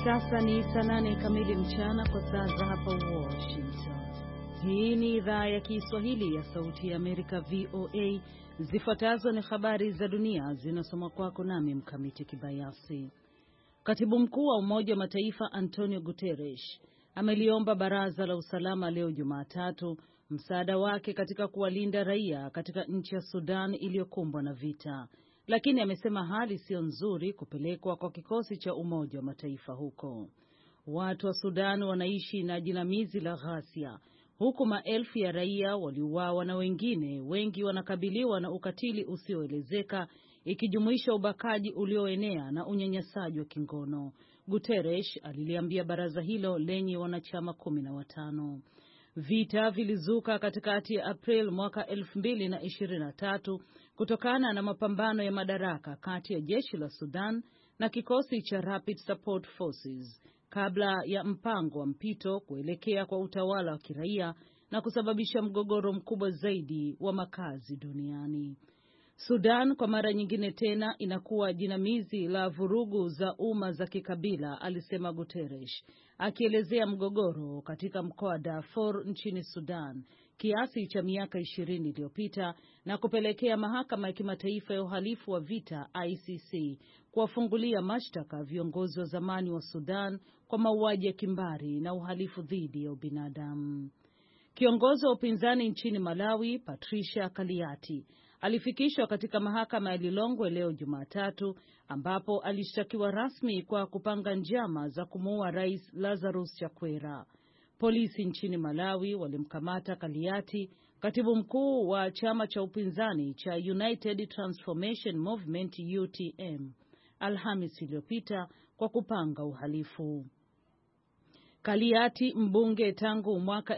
sasa ni saa 8 kamili mchana kwa saa za hapa Washington. Hii ni idhaa ya Kiswahili ya Sauti ya Amerika, VOA. Zifuatazo ni habari za dunia zinasomwa kwako nami Mkamiti Kibayasi. Katibu mkuu wa Umoja wa Mataifa Antonio Guterres ameliomba Baraza la Usalama leo Jumatatu msaada wake katika kuwalinda raia katika nchi ya Sudan iliyokumbwa na vita. Lakini amesema hali sio nzuri kupelekwa kwa kikosi cha Umoja wa Mataifa huko. Watu wa Sudan wanaishi na jinamizi la ghasia, huku maelfu ya raia waliuawa na wengine wengi wanakabiliwa na ukatili usioelezeka, ikijumuisha ubakaji ulioenea na unyanyasaji wa kingono. Guterres aliliambia baraza hilo lenye wanachama 15. Vita vilizuka katikati ya April mwaka 2023 kutokana na mapambano ya madaraka kati ya jeshi la Sudan na kikosi cha Rapid Support Forces kabla ya mpango wa mpito kuelekea kwa utawala wa kiraia na kusababisha mgogoro mkubwa zaidi wa makazi duniani. Sudan kwa mara nyingine tena inakuwa jinamizi la vurugu za umma za kikabila, alisema Guterres, akielezea mgogoro katika mkoa wa Darfur nchini Sudan kiasi cha miaka 20 iliyopita na kupelekea mahakama ya kimataifa ya uhalifu wa vita ICC kuwafungulia mashtaka viongozi wa zamani wa Sudan kwa mauaji ya kimbari na uhalifu dhidi ya ubinadamu. Kiongozi wa upinzani nchini Malawi, Patricia Kaliati, alifikishwa katika mahakama ya Lilongwe leo Jumatatu, ambapo alishtakiwa rasmi kwa kupanga njama za kumuua Rais Lazarus Chakwera. Polisi nchini Malawi walimkamata Kaliati, katibu mkuu wa chama cha upinzani cha United Transformation Movement UTM, Alhamisi iliyopita kwa kupanga uhalifu. Kaliati, mbunge tangu mwaka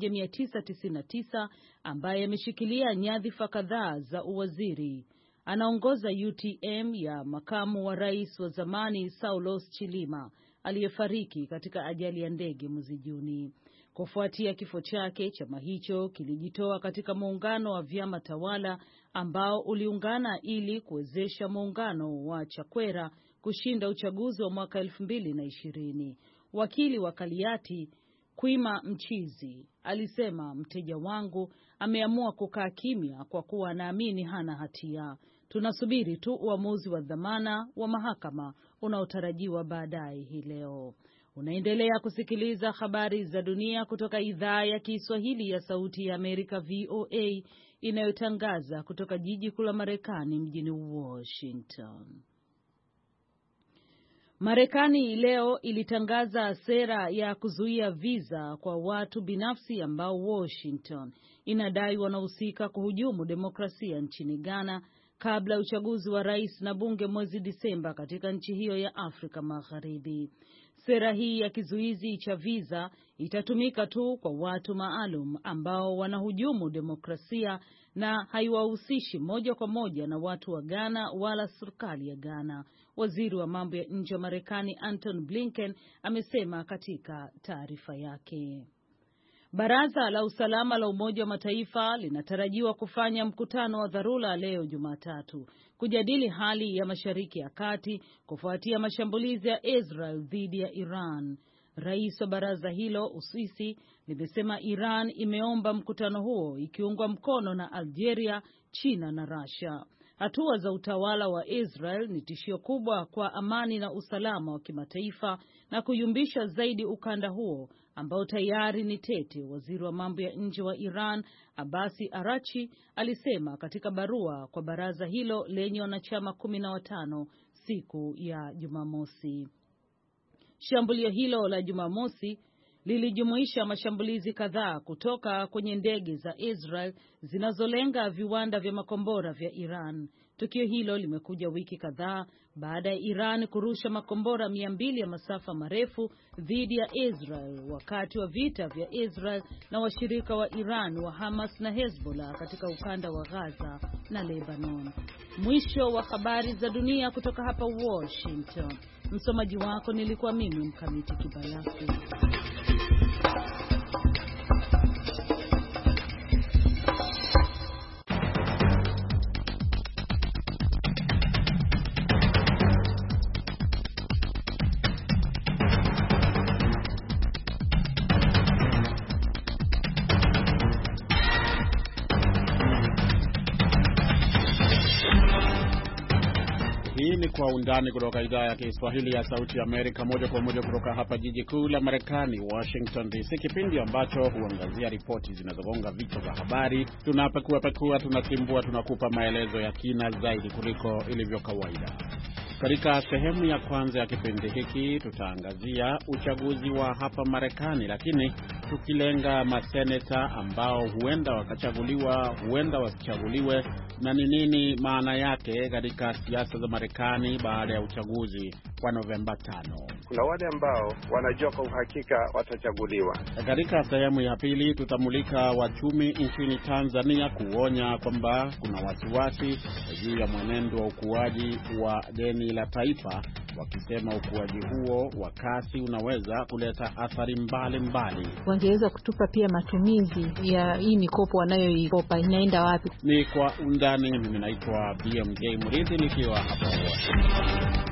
1999 ambaye ameshikilia nyadhifa kadhaa za uwaziri, anaongoza UTM ya makamu wa rais wa zamani Saulos Chilima aliyefariki katika ajali ya ndege mwezi Juni. Kufuatia kifo chake, chama hicho kilijitoa katika muungano wa vyama tawala ambao uliungana ili kuwezesha muungano wa Chakwera kushinda uchaguzi wa mwaka 2020. Wakili wa Kaliati, Kwima Mchizi, alisema mteja wangu ameamua kukaa kimya kwa kuwa anaamini hana hatia. Tunasubiri tu uamuzi wa dhamana wa mahakama unaotarajiwa baadaye hii leo. Unaendelea kusikiliza habari za dunia kutoka idhaa ya Kiswahili ya Sauti ya Amerika, VOA, inayotangaza kutoka jiji kuu la Marekani mjini Washington. Marekani leo ilitangaza sera ya kuzuia visa kwa watu binafsi ambao Washington inadai wanahusika kuhujumu demokrasia nchini Ghana kabla uchaguzi wa rais na bunge mwezi Disemba katika nchi hiyo ya Afrika Magharibi. Sera hii ya kizuizi cha visa itatumika tu kwa watu maalum ambao wanahujumu demokrasia na haiwahusishi moja kwa moja na watu wa Ghana wala serikali ya Ghana, waziri wa mambo ya nje wa Marekani Anton Blinken amesema katika taarifa yake. Baraza la Usalama la Umoja wa Mataifa linatarajiwa kufanya mkutano wa dharura leo Jumatatu kujadili hali ya Mashariki ya Kati kufuatia mashambulizi ya Israel dhidi ya Iran. Rais wa baraza hilo, Uswisi, limesema Iran imeomba mkutano huo ikiungwa mkono na Algeria, China na Russia. Hatua za utawala wa Israel ni tishio kubwa kwa amani na usalama wa kimataifa na kuyumbisha zaidi ukanda huo ambao tayari ni tete, waziri wa mambo ya nje wa Iran Abasi Arachi alisema katika barua kwa baraza hilo lenye wanachama 15 siku ya Jumamosi. Shambulio hilo la Jumamosi lilijumuisha mashambulizi kadhaa kutoka kwenye ndege za Israel zinazolenga viwanda vya makombora vya Iran. Tukio hilo limekuja wiki kadhaa baada ya Iran kurusha makombora 200 ya masafa marefu dhidi ya Israel wakati wa vita vya Israel na washirika wa Iran wa Hamas na Hezbollah katika ukanda wa Gaza na Lebanon. Mwisho wa habari za dunia kutoka hapa Washington. Msomaji wako nilikuwa mimi Mkamiti Kibayasi. ni Kwa Undani kutoka idhaa ya Kiswahili ya Sauti ya Amerika, moja kwa moja kutoka hapa jiji kuu la Marekani, Washington DC, kipindi ambacho huangazia ripoti zinazogonga vichwa vya habari. Tunapekua, tunatimbua, tunakupa maelezo ya kina zaidi kuliko ilivyo kawaida. Katika sehemu ya kwanza ya kipindi hiki tutaangazia uchaguzi wa hapa Marekani, lakini tukilenga maseneta ambao huenda wakachaguliwa, huenda wasichaguliwe, na ni nini maana yake katika siasa za Marekani baada ya uchaguzi wa Novemba 5. Kuna wale ambao wanajua kwa uhakika watachaguliwa. Katika sehemu ya pili tutamulika wachumi nchini Tanzania kuonya kwamba kuna wasiwasi juu ya mwenendo wa ukuaji wa deni la taifa, wakisema ukuaji huo wa kasi unaweza kuleta athari mbalimbali. Wangeweza kutupa pia matumizi ya hii mikopo wanayoikopa inaenda wapi? Ni Kwa Undani. Mimi naitwa BMJ Murithi nikiwa hapa Washington.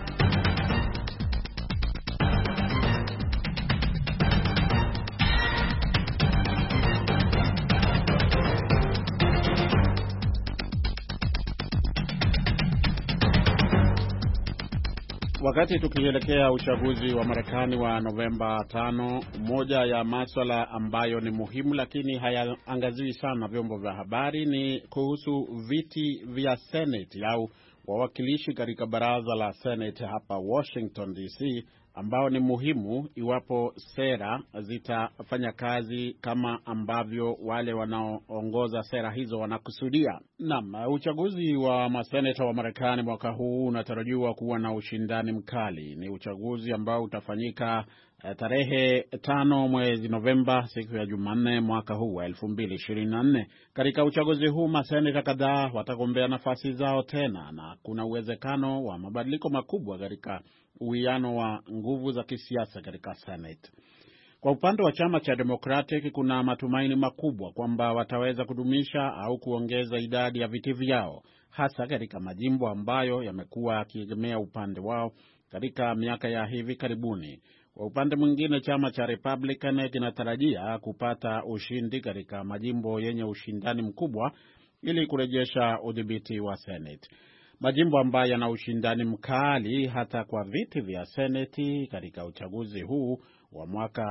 Wakati tukielekea uchaguzi wa Marekani wa Novemba 5, moja ya masuala ambayo ni muhimu lakini hayaangaziwi sana vyombo vya habari ni kuhusu viti vya Senate au wawakilishi katika baraza la Senate hapa Washington DC, ambao ni muhimu iwapo sera zitafanya kazi kama ambavyo wale wanaoongoza sera hizo wanakusudia. Naam, uchaguzi wa maseneta wa Marekani mwaka huu unatarajiwa kuwa na ushindani mkali. Ni uchaguzi ambao utafanyika tarehe 5 mwezi Novemba, siku ya Jumanne mwaka huu wa 2024. Katika uchaguzi huu maseneta kadhaa watagombea nafasi zao tena, na kuna uwezekano wa mabadiliko makubwa katika uwiano wa nguvu za kisiasa katika Senate. Kwa upande wa chama cha Democratic kuna matumaini makubwa kwamba wataweza kudumisha au kuongeza idadi ya viti vyao, hasa katika majimbo ambayo yamekuwa yakiegemea upande wao katika miaka ya hivi karibuni. Kwa upande mwingine, chama cha Republican kinatarajia kupata ushindi katika majimbo yenye ushindani mkubwa ili kurejesha udhibiti wa Senate. Majimbo ambayo yana ushindani mkali hata kwa viti vya Seneti katika uchaguzi huu wa mwaka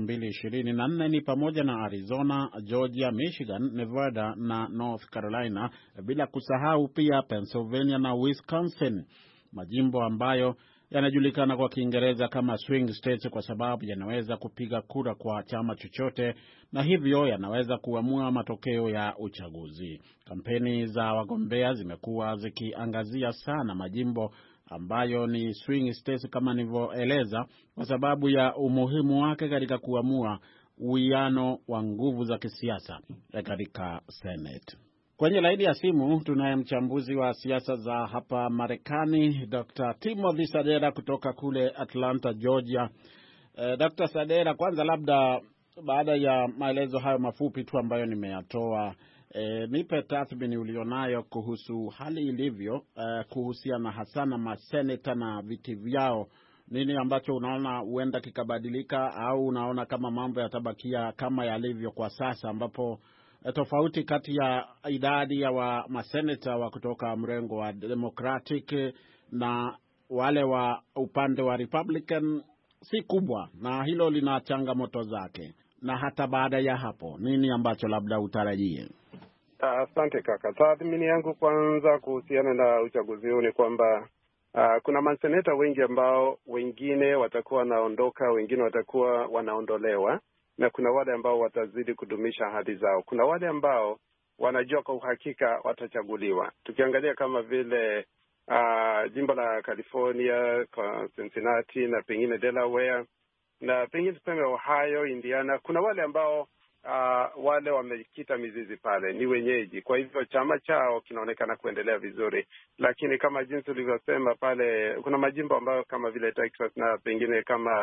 2024 ni pamoja na Arizona, Georgia, Michigan, Nevada na North Carolina, bila kusahau pia Pennsylvania na Wisconsin. Majimbo ambayo yanajulikana kwa Kiingereza kama swing states kwa sababu yanaweza kupiga kura kwa chama chochote na hivyo yanaweza kuamua matokeo ya uchaguzi. Kampeni za wagombea zimekuwa zikiangazia sana majimbo ambayo ni swing states kama nilivyoeleza, kwa sababu ya umuhimu wake katika kuamua uwiano wa nguvu za kisiasa katika Senate. Kwenye laini ya simu tunaye mchambuzi wa siasa za hapa Marekani, Dr. Timothy Sadera kutoka kule Atlanta, Georgia. Dr. Sadera, kwanza labda baada ya maelezo hayo mafupi tu ambayo nimeyatoa, nipe tathmini ulionayo kuhusu hali ilivyo kuhusiana hasa na maseneta na viti vyao. Nini ambacho unaona huenda kikabadilika, au unaona kama mambo yatabakia kama yalivyo kwa sasa, ambapo tofauti kati ya idadi ya maseneta wa kutoka mrengo wa Democratic na wale wa upande wa Republican si kubwa, na hilo lina changamoto zake. Na hata baada ya hapo, nini ambacho labda utarajie? Asante kaka. Tathmini yangu kwanza kuhusiana na uchaguzi huu ni kwamba kuna maseneta wengi ambao wengine watakuwa wanaondoka, wengine watakuwa wanaondolewa, na kuna wale ambao watazidi kudumisha ahadi zao. Kuna wale ambao wanajua kwa uhakika watachaguliwa. Tukiangalia kama vile jimbo la California, Cincinnati na pengine Delaware na pengine tuseme Ohio, Indiana, kuna wale ambao wale wamekita mizizi pale, ni wenyeji. Kwa hivyo chama chao kinaonekana kuendelea vizuri. Lakini kama jinsi ulivyosema pale, kuna majimbo ambayo kama vile Texas na pengine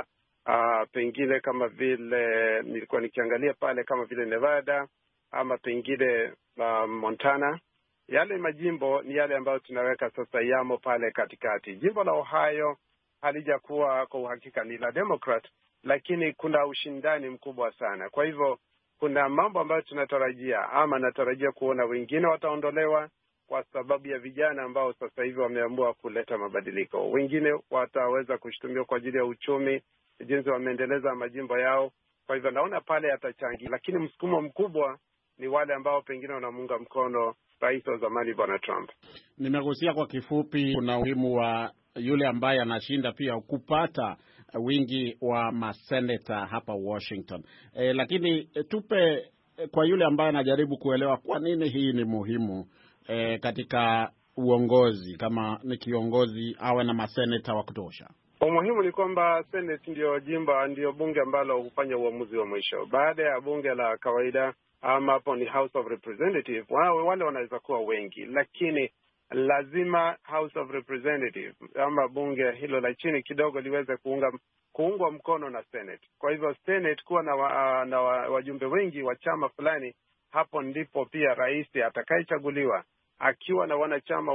kama vile nilikuwa nikiangalia pale kama vile Nevada ama pengine Montana. Yale majimbo ni yale ambayo tunaweka sasa yamo pale katikati. Jimbo la Ohio halijakuwa kwa uhakika ni la Democrat, lakini kuna ushindani mkubwa sana. Kwa hivyo kuna mambo ambayo tunatarajia ama natarajia kuona wengine wataondolewa kwa sababu ya vijana ambao sasa hivi wameamua kuleta mabadiliko. Wengine wataweza kushtumiwa kwa ajili ya uchumi, jinsi wameendeleza majimbo yao. Kwa hivyo naona pale atachangia, lakini msukumo mkubwa ni wale ambao pengine wanamuunga mkono rais wa zamani Bwana Trump. Nimegusia kwa kifupi kuna umuhimu wa yule ambaye anashinda pia kupata wingi wa maseneta hapa Washington. Lakini tupe kwa yule ambaye anajaribu kuelewa kwa nini hii ni muhimu katika uongozi, kama ni kiongozi awe na maseneta wa kutosha. Umuhimu ni kwamba Senate ndio bunge ambalo hufanya uamuzi wa mwisho. Baada ya bunge la kawaida ama hapo ni House of Representatives, wale wanaweza kuwa wengi, lakini lazima House of Representatives ama bunge hilo la chini kidogo liweze kuungwa mkono na Senate. Kwa hivyo Senate kuwa na wajumbe wengi wa chama fulani, hapo ndipo pia rais atakayechaguliwa akiwa na wanachama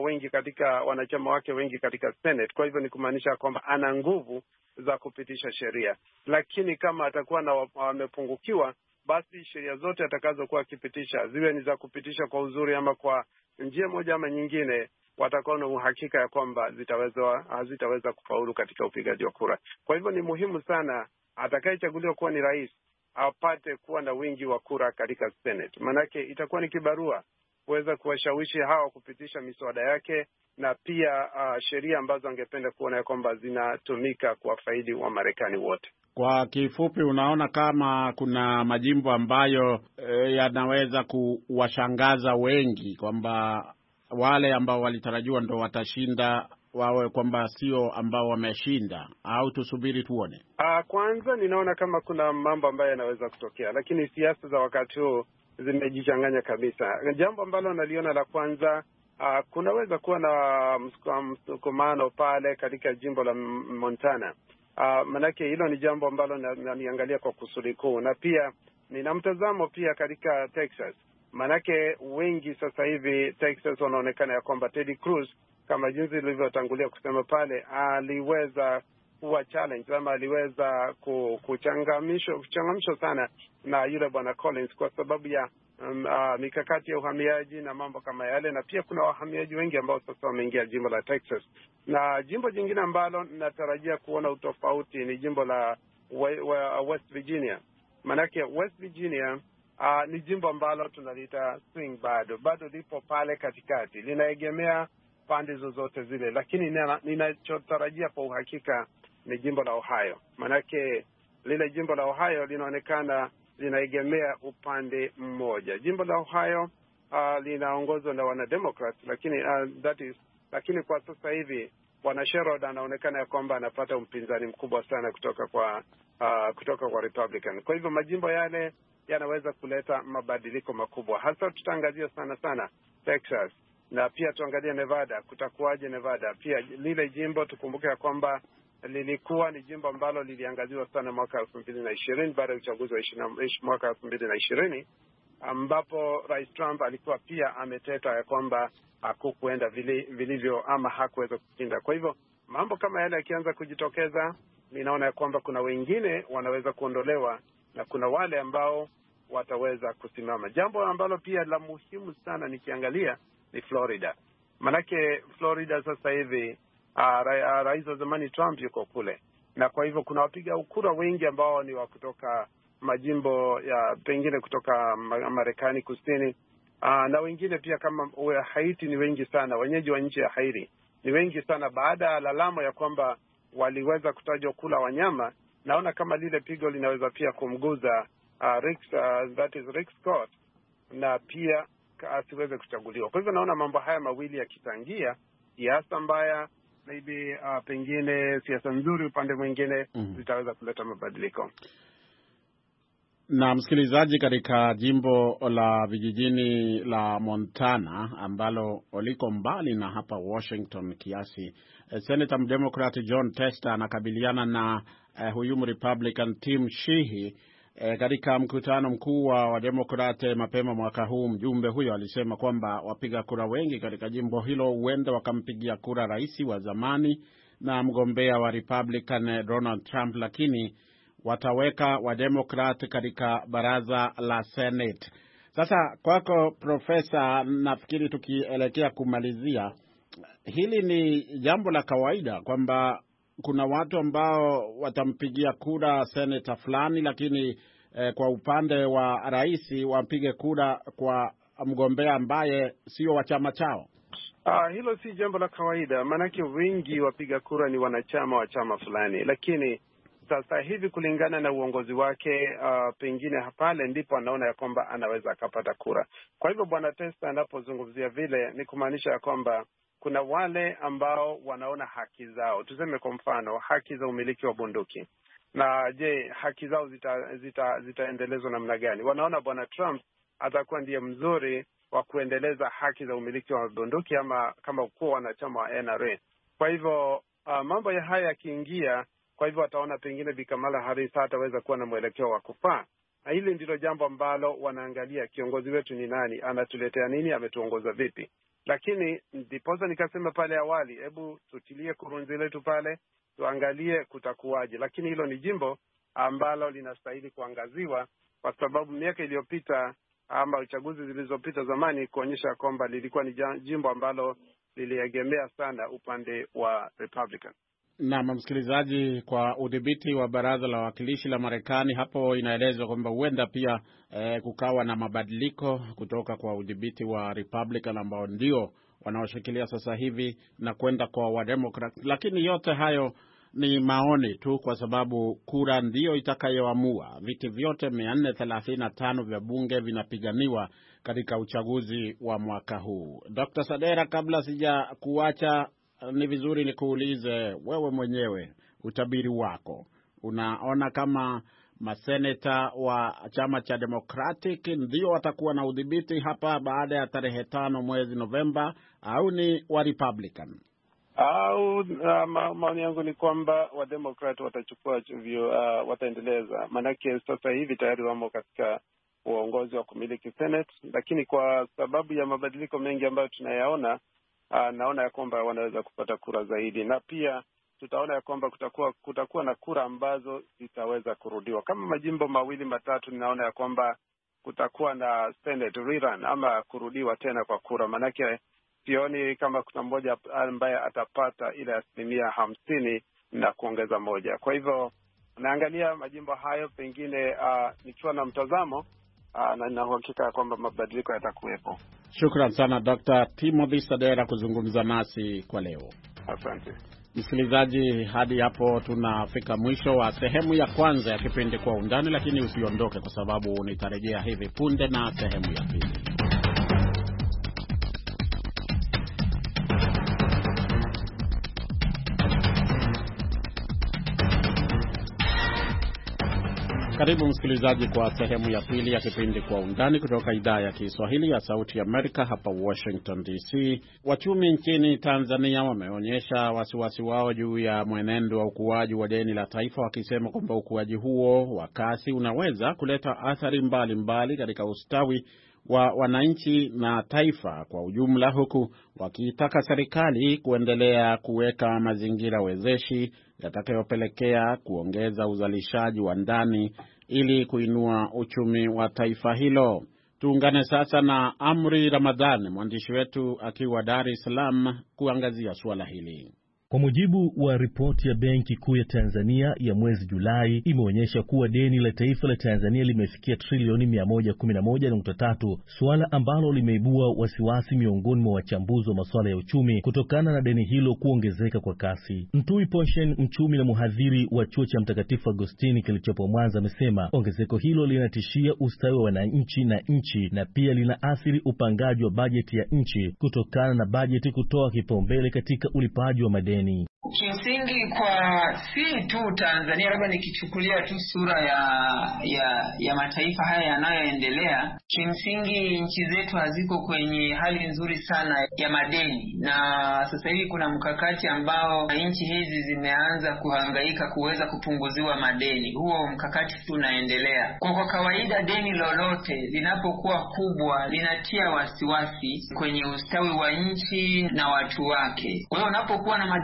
wake wengi katika Senate. Kwa hivyo ni kumaanisha kwamba ana nguvu za kupitisha sheria, lakini kama atakuwa amepungukiwa, basi sheria zote atakazokuwa akipitisha, ziwe ni za kupitisha kwa uzuri ama kwa njia moja ama nyingine, watakuwa na uhakika ya kwamba hazitaweza kufaulu katika upigaji wa kura. Kwa hivyo ni muhimu sana atakayechaguliwa kuwa ni rais apate kuwa na wingi wa kura katika Senate, manake itakuwa ni kibarua kuweza kuwashawishi hawa kupitisha miswada yake na pia sheria ambazo angependa kuona ya kwamba zinatumika kwa faidi wa Marekani wote. Kwa kifupi, unaona kama kuna majimbo ambayo yanaweza kuwashangaza wengi kwamba wale ambao walitarajiwa ndo watashinda wawe kwamba sio ambao wameshinda, au tusubiri tuone? Kwanza ninaona kama kuna mambo ambayo yanaweza kutokea, lakini siasa za wakati huu zimejichanganya kabisa. Jambo ambalo naliona la kwanza, kunaweza kuwa na msukumano pale katika jimbo la Montana. Manake hilo ni jambo ambalo naniangalia kwa kusudi kuu, na pia nina mtazamo pia katika Texas. Manake wengi sasa hivi Texas wanaonekana ya kwamba Ted Cruz, kama jinsi ilivyotangulia kusema pale, aliweza kuwa challenge ama aliweza kuchangamshwa sana na yule bwana Collins kwa sababu ya mikakati ya uhamiaji na mambo kama yale, na pia kuna wahamiaji wengi ambao sasa wameingia jimbo la Texas. Na jimbo jingine ambalo natarajia kuona utofauti ni jimbo la West Virginia. Manake West Virginia ni jimbo ambalo tunaliita swing, bado lipo pale katikati, linaegemea pande zozote zile, lakini ninachotarajia kwa uhakika ni jimbo la Ohio. Manake lile jimbo la Ohio linaonekana linaegemea upande mmoja. Jimbo la Ohio linaongozwa na wanademokrat, lakini kwa sasa hivi bwana Sherrod anaonekana ya kwamba anapata mpinzani mkubwa sana kutoka kwa Republican. Kwa hivyo majimbo yale yanaweza kuleta mabadiliko makubwa. Hasa tutaangazia sana Texas, na pia tuangalie Nevada. Kutakuwaje Nevada? Pia lile jimbo tukumbuke ya kwamba lilikuwa ni jimbo ambalo liliangaziwa sana mwaka 2020 baada ya uchaguzi wa mwaka 2020, ambapo Rais Trump alikuwa pia ameteta ya kwamba hakukwenda vilivyo ama hakuweza kushinda. Kwa hivyo mambo kama yale yakianza kujitokeza, ninaona ya kwamba kuna wengine wanaweza kuondolewa na kuna wale ambao wataweza kusimama. Jambo ambalo pia la muhimu sana nikiangalia ni Florida. Manake Florida sasa hivi rais wa zamani Trump yuko kule, na kwa hivyo kuna wapiga kura wengi ambao ni wa kutoka majimbo ya pengine kutoka Marekani kusini, na wengine pia kama Haiti ni wengi sana. Wenyeji wa nchi ya Haiti ni wengi sana. Baada ya lalamo ya kwamba waliweza kutajwa kula wanyama, naona kama lile pigo linaweza pia kumguza Rick Scott na pia asiweze kuchaguliwa. Kwa hivyo naona mambo haya mawili yakichangia, siasa mbaya maybe pengine siasa nzuri upande mwingine zitaweza kuleta mabadiliko. Na msikilizaji, katika jimbo la vijijini la Montana ambalo liko mbali na hapa Washington kiasi, Senator Democrat Jon Tester anakabiliana na huyu Republican Tim Sheehy. Katika mkutano mkuu wa Democrat mapema mwaka huu, mjumbe huyo alisema kwamba wapiga kura wengi katika jimbo hilo huenda wakampigia kura rais wa zamani na mgombea wa Republican Donald Trump, lakini wataweka wa Democrat katika baraza la Senate. Sasa kwako Profesa, nafikiri tukielekea kumalizia, hili ni jambo la kawaida kwamba kuna watu ambao watampigia kura seneta fulani, lakini kwa upande wa rais wapige kura kwa mgombea ambaye sio wa chama chao. Hilo si jambo la kawaida, maanake wengi wapiga kura ni wanachama wa chama fulani, lakini sasa hivi kulingana na uongozi wake, pengine pale ndipo anaona ya kwamba anaweza akapata kura. Kwa hivyo Bwana Testa anapozungumzia vile ni kumaanisha ya kwamba kuna wale ambao wanaona haki zao, tuseme kwa mfano haki za umiliki wa bunduki, na je, haki zao zitaendelezwa namna gani? Wanaona Bwana Trump atakuwa ndiye mzuri wa kuendeleza haki za umiliki wa bunduki ama kama kuwa wanachama wa NRA. Kwa hivyo mambo ya haya yakiingia, kwa hivyo wataona pengine Bi Kamala Harris hataweza kuwa na mwelekeo wa kufaa. Na hili ndilo jambo ambalo wanaangalia, kiongozi wetu ni nani, anatuletea nini, ametuongoza vipi. Lakini ndiposa nikasema pale awali, hebu tutilie kurunzi letu pale, tuangalie kutakuwaje. Lakini hilo ni jimbo ambalo linastahili kuangaziwa, kwa sababu miaka iliyopita ama uchaguzi zilizopita zamani kuonyesha kwamba lilikuwa ni jimbo ambalo liliegemea sana upande wa Republican. Na msikilizaji, kwa udhibiti wa baraza la wawakilishi la Marekani, hapo inaelezwa kwamba huenda pia kukawa na mabadiliko kutoka kwa udhibiti wa Republican ambao ndio wanaoshikilia sasa hivi na kwenda kwa Wademokrat. Lakini yote hayo ni maoni tu, kwa sababu kura ndio itakayoamua. Viti vyote 435 vya bunge vinapiganiwa katika uchaguzi wa mwaka huu. Dr. Sadera, kabla sija kuacha, ni vizuri nikuulize wewe mwenyewe utabiri wako. Unaona kama maseneta wa chama cha Democratic ndio watakuwa na udhibiti hapa baada ya tarehe 5 mwezi Novemba, au ni wa Republican? Maoni yangu ni kwamba wa Democrat watachukua wataendeleza. Manake sasa hivi tayari wamo katika uongozi wa kumiliki Senate, lakini kwa sababu ya mabadiliko mengi ambayo tunayaona, naona ya kwamba wanaweza kupata kura zaidi, na pia tutaona ya kwamba kutakuwa na kura ambazo zitaweza kurudiwa. Kama majimbo 2-3, ninaona ya kwamba kutakuwa na Senate rerun ama kurudiwa tena kwa kura. Manake sioni kama kuna mmoja ambaye atapata ile 50% na kuongeza moja. Kwa hivyo naangalia majimbo hayo, pengine nikiwa na mtazamo na nina uhakika kwamba mabadiliko yatakuwepo. Shukran sana Dr. Timothy Sadera kuzungumza nasi kwa leo. Asante. Msikilizaji, hadi hapo tunafika mwisho wa sehemu ya kwanza ya kipindi Kwa Undani, lakini usiondoke kwa sababu nitarejea hivi punde na sehemu ya pili. Karibu msikilizaji kwa sehemu ya pili ya kipindi Kwa Undani kutoka idhaa ya Kiswahili ya Sauti ya Amerika hapa Washington DC. Wachumi nchini Tanzania wameonyesha wasiwasi wao juu ya mwenendo wa ukuaji wa deni la taifa, wakisema kwamba ukuaji huo wa kasi unaweza kuleta athari mbalimbali katika ustawi wa wananchi na taifa kwa ujumla, huku wakitaka serikali kuendelea kuweka mazingira wezeshi yatakayopelekea kuongeza uzalishaji wa ndani ili kuinua uchumi wa taifa hilo. Tuungane sasa na Amri Ramadhani, mwandishi wetu akiwa Dar es Salaam, kuangazia suala hili. Kwa mujibu wa ripoti ya Benki Kuu ya Tanzania ya mwezi Julai, imeonyesha kuwa deni la taifa la Tanzania limefikia trilioni 111.3, suala ambalo limeibua wasiwasi miongoni mwa wachambuzi wa masuala ya uchumi kutokana na deni hilo kuongezeka kwa kasi. Mtui Poshen, mchumi na mhadhiri wa Chuo cha Mtakatifu Agostini kilichopo Mwanza, amesema ongezeko hilo linatishia ustawi wa wananchi na nchi, na pia linaathiri upangaji wa bajeti ya nchi kutokana na bajeti kutoa kipaumbele katika ulipaji wa madeni. Kimsingi kwa si tu Tanzania, labda nikichukulia tu sura ya mataifa haya yanayoendelea, kimsingi nchi zetu haziko kwenye hali nzuri sana ya madeni, na sasa hivi kuna mkakati ambao nchi hizi zimeanza kuhangaika kuweza kupunguziwa madeni. Huo mkakati tunaendelea. Kwa kawaida deni lolote linapokuwa kubwa linatia wasiwasi kwenye ustawi wa nchi na watu wake. Kwa hiyo unapokuwa na madeni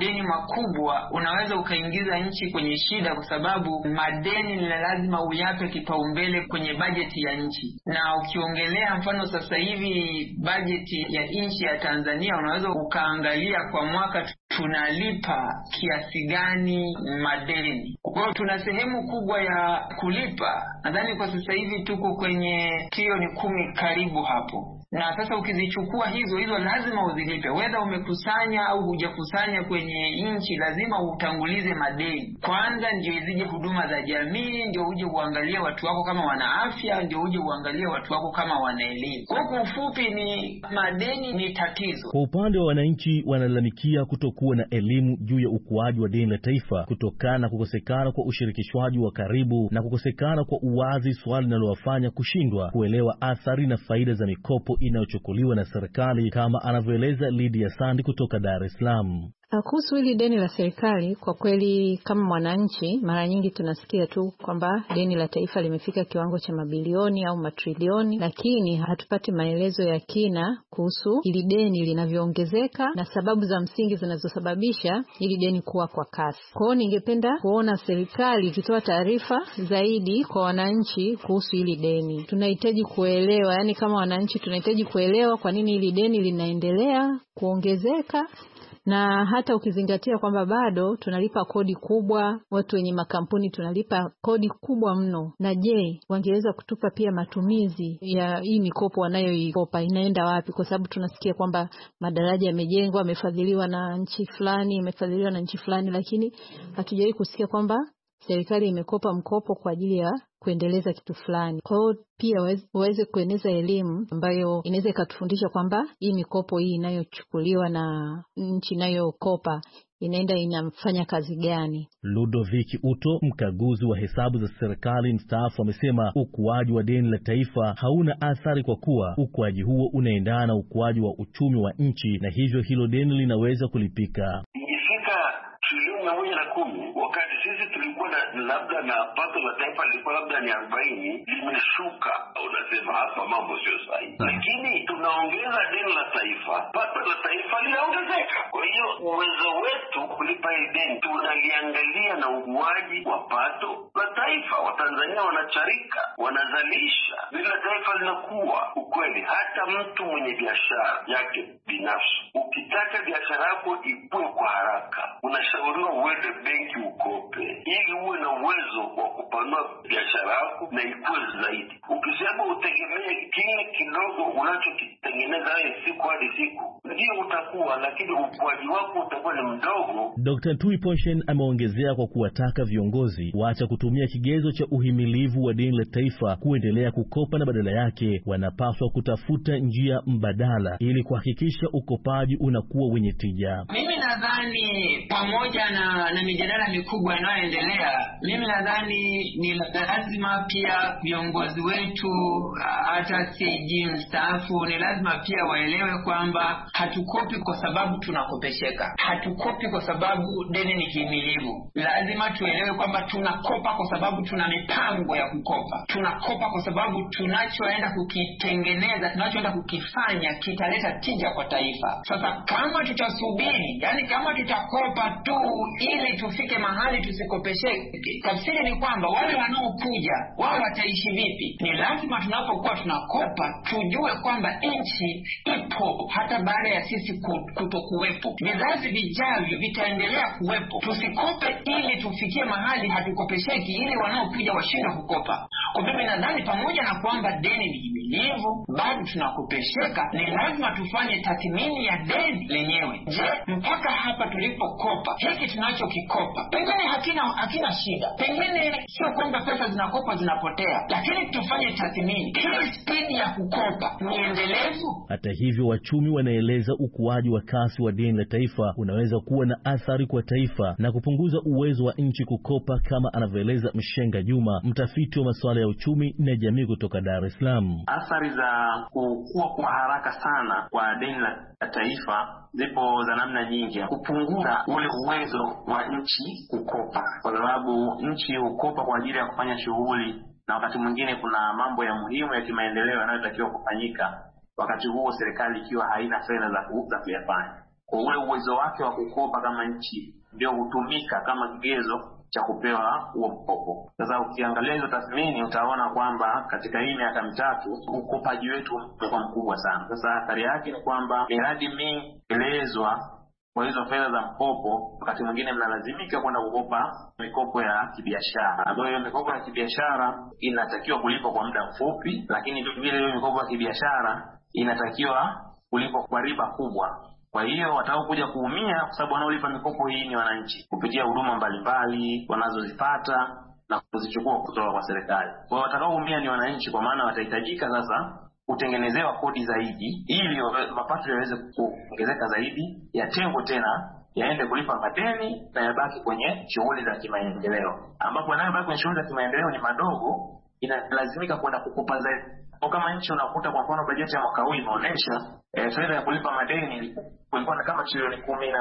makubwa unaweza ukaingiza nchi kwenye shida, kwa sababu madeni ni lazima uyape kipaumbele kwenye bajeti ya nchi. Na ukiongelea mfano sasa hivi bajeti ya nchi ya Tanzania, unaweza ukaangalia kwa mwaka tunalipa kiasi gani madeni. Kwa hiyo tuna sehemu kubwa ya kulipa. Nadhani kwa sasa hivi tuko kwenye trilioni 10 karibu hapo. Na sasa ukizichukua hizo lazima uzilipe. Whether umekusanya au hujakusanya kwenye nchi, lazima utangulize madeni. Kwanza ndio izije huduma za jamii, ndio uje uangalie watu wako kama wana afya, ndio uje uangalie watu wako kama wana elimu. Kwa ufupi ni madeni ni tatizo. Kwa upande wa wananchi, wanalalamikia kutokuwa na elimu juu ya ukuaji wa deni la taifa kutokana na kukosekana kwa ushirikishwaji wa karibu na kukosekana kwa uwazi, swali linalowafanya kushindwa kuelewa athari na faida za mikopo inayochukuliwa na serikali, kama anavyoeleza Lydia Sandi kutoka Dar es Salaam. Kuhusu hili deni la serikali, kwa kweli kama mwananchi mara nyingi tunasikia tu kwamba deni la taifa limefika kiwango cha mabilioni au matrilioni, lakini hatupati maelezo ya kina kuhusu hili deni linavyoongezeka na sababu za msingi zinazosababisha hili deni kuwa kwa kasi. Kwa hiyo ningependa kuona serikali ikitoa taarifa zaidi kwa wananchi kuhusu hili deni. Tunahitaji kuelewa, yani kama wananchi tunahitaji kuelewa kwa nini hili deni linaendelea kuongezeka. Na hata ukizingatia kwamba bado tunalipa kodi kubwa, watu wenye makampuni tunalipa kodi kubwa mno. Na je, wangeweza kutupa pia matumizi ya hii mikopo wanayoikopa inaenda wapi? Kwa sababu tunasikia kwamba madaraja yamejengwa, yamefadhiliwa na nchi fulani, lakini hatujawahi kusikia kwamba serikali imekopa mkopo kwa ajili ya kuendeleza kitu fulani. Kwa hiyo pia waweze kueneza elimu ambayo inaweza ikatufundisha kwamba hii mikopo hii inayochukuliwa na nchi inayokopa inafanya kazi gani. Ludovic Uto, mkaguzi wa hesabu za serikali mstaafu, amesema ukuaji wa deni la taifa hauna athari kwa kuwa ukuaji huo unaendana na ukuaji wa uchumi wa nchi, na hivyo hilo deni linaweza kulipika. Trilioni 110 wakati sisi tulikuwa labda na pato la taifa lilikuwa labda ni 40, limeshuka. Unasema hapa mambo sio sahihi. Lakini tunaongeza deni la taifa, pato la taifa linaongezeka. Kwa hiyo uwezo wetu kulipa hili deni tunaliangalia na ukuaji wa pato la taifa. Watanzania wanacharika, wanazalisha, deni la taifa linakuwa. Ukweli hata mtu mwenye biashara yake binafsi, ukitaka biashara yako ikue kwa haraka, unashauriwa uende benki ukope ili uwe na uwezo wa kupanua biashara yako na ikue zaidi. Ukisema utegemee kile kidogo unachokitengeneza siku hadi siku, ndio utakuwa, lakini ukuaji wako utakuwa ni mdogo. Dr. Tui Ponshen ameongezea kwa kuwataka viongozi waacha kutumia kigezo cha uhimilivu wa deni la taifa kuendelea kukopa, na badala yake wanapaswa kutafuta njia mbadala ili kuhakikisha ukopaji unakuwa wenye tija. Mimi nadhani pamoja na mijadala mikubwa inayoendelea, mimi nadhani ni lazima pia viongozi wetu, hata CAG mstaafu, ni lazima pia waelewe kwamba hatukopi kwa sababu tunakopesheka. Hatukopi kwa sababu deni ni himilivu. Lazima tuelewe kwamba tunakopa kwa sababu tuna mipango ya kukopa. Tunakopa kwa sababu tunachoenda kukitengeneza, tunachoenda kukifanya kitaleta tija kwa taifa. Sasa kama tutasubiri, yani kama tutakopa tu ili tufike mahali tusikopesheke, tafsiri ni kwamba wale wanaokuja wao wataishi vipi? Ni lazima tunapokuwa tunakopa tujue kwamba nchi ipo hata baada ya sisi kutokuwepo. Vizazi vijavyo vitaendelea kuwepo. Tusikope ili tufikie mahali hatukopesheki ili wanaokuja washinde kukopa. Kwa mimi nadhani pamoja na kwamba deni ni himilivu, bado tunakopesheka. Ni lazima tufanye tathmini ya deni lenyewe. Je, mpaka hapa tulipokopa, hiki tunachokikopa pengine hakina shida, pengine sio kwamba pesa zinakopa zinapotea, lakini tufanye tathmini, hii spidi ya kukopa ni endelevu. Hata hivyo, wachumi wanaeleza ukuaji wa kasi wa deni la taifa unaweza kuwa na athari kwa taifa na kupunguza uwezo wa nchi kukopa, kama anavyoeleza Mshenga Juma, mtafiti wa masuala ya uchumi na jamii kutoka Dar es Salaam. Athari za kukua kwa haraka sana kwa deni la taifa zipo za namna nyingi. Kupunguza ule uwezo wa nchi kukopa, kwa sababu nchi hukopa kwa ajili ya kufanya shughuli, na wakati mwingine kuna mambo ya muhimu ya kimaendeleo yanayotakiwa kufanyika, wakati huo serikali ikiwa haina fedha za kuyafanya. Kwa ule uwezo wake wa kukopa kama nchi ndio hutumika kama kigezo cha kupewa huo mkopo. Sasa ukiangalia hizo tathmini utaona kwamba katika hii miaka mitatu ukopaji wetu umekuwa mkubwa sana. Sasa athari yake ni kwamba miradi mingi elezwa kwa hizo fedha za mkopo, wakati mwingine mnalazimika kwenda kukopa mikopo ya kibiashara, ambayo hiyo mikopo ya kibiashara inatakiwa kulipwa kwa muda mfupi, lakini vile hiyo mikopo ya kibiashara inatakiwa kulipwa kwa riba kubwa. Kwa hiyo watakuja kuumia kwa sababu wanaolipa mikopo hii ni wananchi kupitia huduma mbalimbali wanazozipata na kuzichukua kutoka kwa serikali. Kwa hiyo watakaoumia ni wananchi, kwa maana watahitajika sasa kutengenezewa kodi zaidi ili mapato yaweze kuongezeka zaidi, yatengwe tena yaende kulipa madeni na yabaki kwenye shughuli za kimaendeleo, ambapo yanayobaki kwenye shughuli za kimaendeleo ni madogo, inalazimika kwenda kukopa zaidi. Kwa kama nchi unakuta kwa mfano bajeti ya mwaka huu inaonyesha fedha ya kulipa madeni kulikuwa na kama trilioni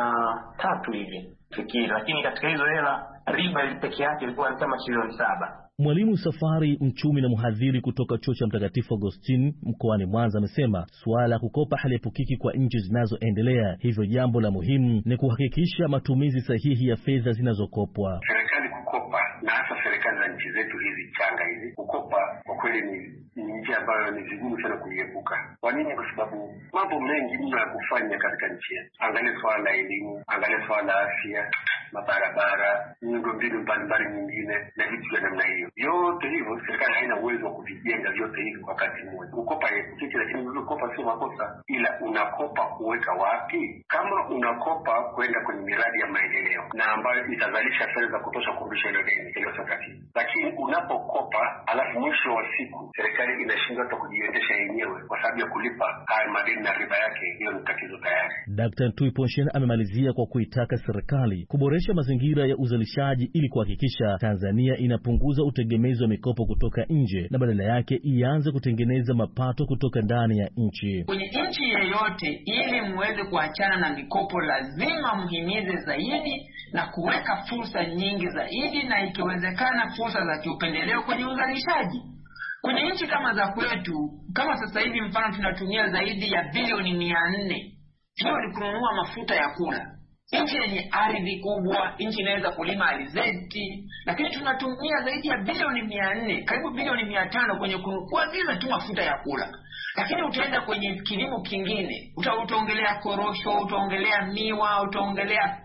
13 hivi fikiri, lakini katika hizo hela riba pekee yake ilikuwa ni kama trilioni 7. Mwalimu Safari, mchumi na mhadhiri kutoka Chuo cha Mtakatifu Augustine mkoani Mwanza, amesema suala la kukopa haliepukiki kwa nchi zinazoendelea, hivyo jambo la muhimu ni kuhakikisha matumizi sahihi ya fedha zinazokopwa. Serikali kukopa, na hasa serikali za nchi zetu hizi changa hizi, kukopa kwa kweli ni njia ambayo ni vigumu sana kuiepuka. Kwa nini? Kwa sababu mambo mengi mno ya kufanya katika nchi yetu. Angalia swala la elimu, angalia swala la afya, mabarabara, miundombinu mbalimbali nyingine na vitu vya namna hiyo. Yote hivyo serikali haina uwezo wa kuvijenga vyote hivi kwa wakati mmoja. Kukopa haikuti, lakini kukopa sio makosa, ila unakopa kuweka wapi? Kama unakopa kwenda kwenye miradi ya maendeleo na ambayo itazalisha fedha za kutosha kurudisha ile deni, ile sakati. Lakini unapokopa alafu mwisho wa siku serikali inashindwa hata kujiendesha yenyewe kwa sababu ya kulipa haya madeni na riba yake, hiyo ni tatizo tayari. Dr. Tuiponshen amemalizia kwa kuitaka serikali kuboresha mazingira ya uzalishaji ili kuhakikisha Tanzania inapunguza utegemezi wa mikopo kutoka nje na badala yake ianze kutengeneza mapato kutoka ndani ya nchi. Kwenye nchi yoyote, ili muweze kuachana na mikopo lazima mhimize zaidi na kuweka fursa nyingi zaidi, na ikiwezekana fursa za kiupendeleo kwenye uzalishaji. Kwenye nchi kama za kwetu, kama sasa hivi mfano tunatumia zaidi ya bilioni 400 hiyo ni kununua mafuta ya kula. Nchi yenye ardhi kubwa, nchi inaweza kulima alizeti, lakini tunatumia zaidi ya bilioni 400, karibu bilioni 500 kwenye kuagiza tu mafuta ya kula. Lakini utaenda kwenye kilimo kingine, utaongelea korosho, utaongelea miwa, utaongelea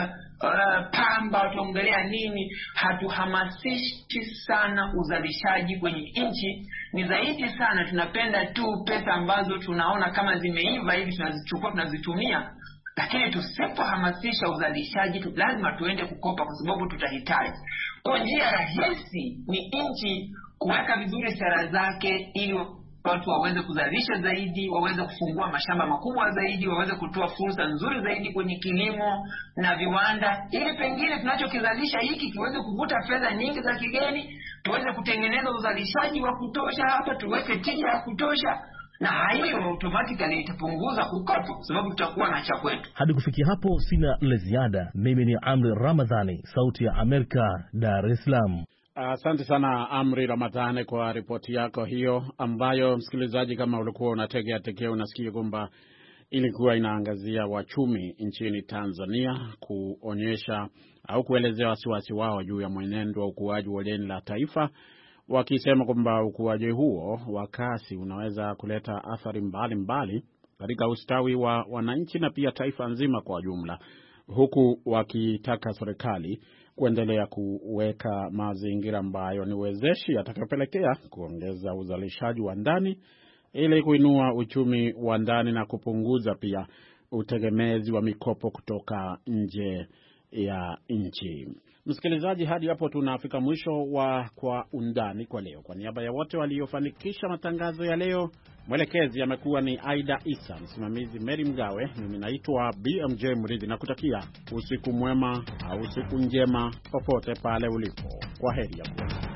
pamba, utaongelea nini. Hatuhamasishi sana uzalishaji kwenye nchi, ni zaidi sana tunapenda tu pesa ambazo tunaona kama zimeiva hivi tunazichukua tunazitumia. Lakini tusipohamasisha uzalishaji lazima tuende kukopa kwa sababu tutahitaji. Kwa njia rahisi ni nchi kuweka vizuri sera zake ili watu waweze kuzalisha zaidi, waweze kufungua mashamba makubwa zaidi, waweze kutoa fursa nzuri zaidi kwenye kilimo na viwanda, ili pengine tunachokizalisha hiki kiweze kuvuta fedha nyingi za kigeni, tuweze kutengeneza uzalishaji wa kutosha hapa, tuweke tija ya kutosha, na hiyo automatically itapunguza kukopa sababu tutakuwa na cha kwetu. Hadi kufikia hapo sina la ziada. Mimi ni Amri Ramadhani, Sauti ya Amerika, Dar es Salaam. Asante sana Amri Ramadhani kwa ripoti yako hiyo, ambayo msikilizaji, kama ulikuwa unategea unasikia kwamba ilikuwa inaangazia wachumi nchini Tanzania kuonyesha au kuelezea wasiwasi wao juu ya mwenendo wa ukuaji wa deni la taifa, wakisema kwamba ukuaji huo wa kasi unaweza kuleta athari mbalimbali katika ustawi wa wananchi na pia taifa nzima kwa jumla, huku wakitaka serikali kuendelea kuweka mazingira ambayo ni wezeshi yatakayopelekea kuongeza uzalishaji wa ndani ili kuinua uchumi wa ndani na kupunguza pia utegemezi wa mikopo kutoka nje ya nchi. Msikilizaji, hadi hapo tunafika mwisho wa Kwa Undani kwa leo. Kwa niaba ya wote waliofanikisha matangazo ya leo, mwelekezi amekuwa ni Aida Isa, msimamizi Mary Mgawe, mimi naitwa BMJ Mridhi na kutakia usiku mwema au usiku njema popote pale ulipo. Kwaheri ya kuonana.